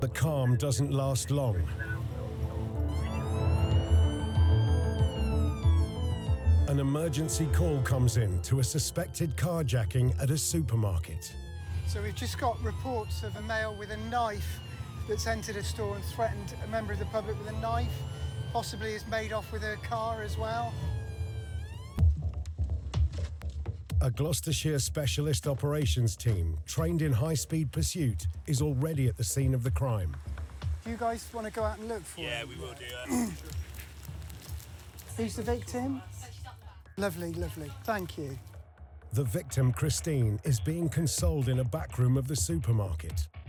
The calm doesn't last long. An emergency call comes in to a suspected carjacking at a supermarket. So we've just got reports of a male with a knife that's entered a store and threatened a member of the public with a knife. Possibly has made off with a car as well. A Gloucestershire specialist operations team trained in high-speed pursuit is already at the scene of the crime. Do you guys want to go out and look for him? Yeah, we will do that. Who's the victim? Lovely, lovely. Thank you. The victim, Christine, is being consoled in a back room of the supermarket.